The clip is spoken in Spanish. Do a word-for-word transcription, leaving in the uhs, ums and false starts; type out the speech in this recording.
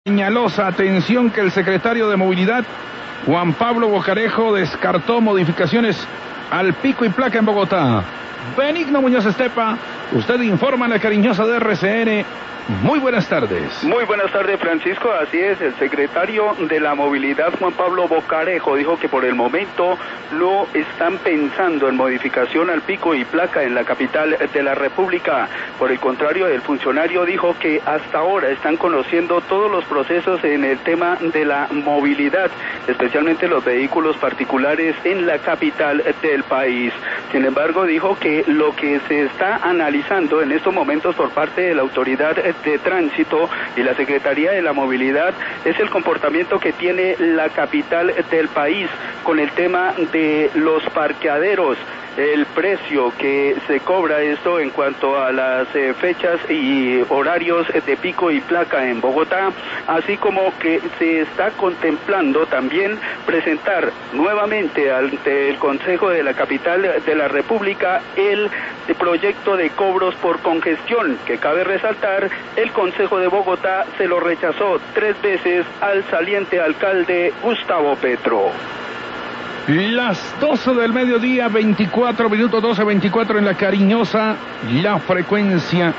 Señalosa, atención que el secretario de Movilidad, Juan Pablo Bocarejo, descartó modificaciones al pico y placa en Bogotá. Benigno Muñoz Estepa, usted informa a la cariñosa de R C N. Muy buenas tardes. Muy buenas tardes, Francisco. Así es, el secretario de la Movilidad, Juan Pablo Bocarejo, dijo que por el momento no están pensando en modificación al pico y placa en la capital de la República. Por el contrario, el funcionario dijo que hasta ahora están conociendo todos los procesos en el tema de la movilidad, especialmente los vehículos particulares en la capital del país. Sin embargo, dijo que lo que se está analizando en estos momentos por parte de la autoridad de tránsito y la Secretaría de la Movilidad es el comportamiento que tiene la capital del país con el tema de los parqueaderos, el precio que se cobra esto en cuanto a las eh, fechas y horarios de pico y placa en Bogotá, así como que se está contemplando también presentar nuevamente ante el Consejo de la Capital de la República el proyecto de cobros por congestión, que cabe resaltar, el Consejo de Bogotá se lo rechazó tres veces al saliente alcalde Gustavo Petro. Las doce del mediodía, veinticuatro minutos, doce veinticuatro en la cariñosa, la frecuencia